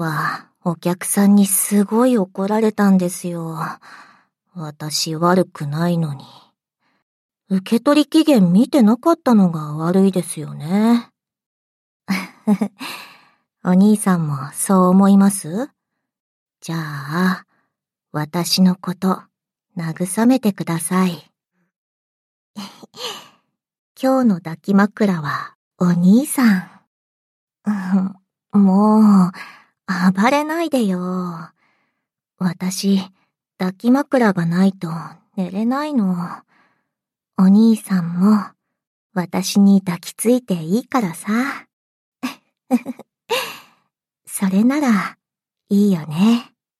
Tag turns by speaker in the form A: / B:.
A: はお客さんにすごい怒られたんですよ。私悪くないのに。受け取り期限見てなかったのが悪いですよね。お兄さんもそう思います？じゃあ、私のこと慰めてください。今日の抱き枕はお兄さん。もう、暴れないでよ。私、抱き枕がないと寝れないの。お兄さんも、私に抱きついていいからさ。それなら、いいよね。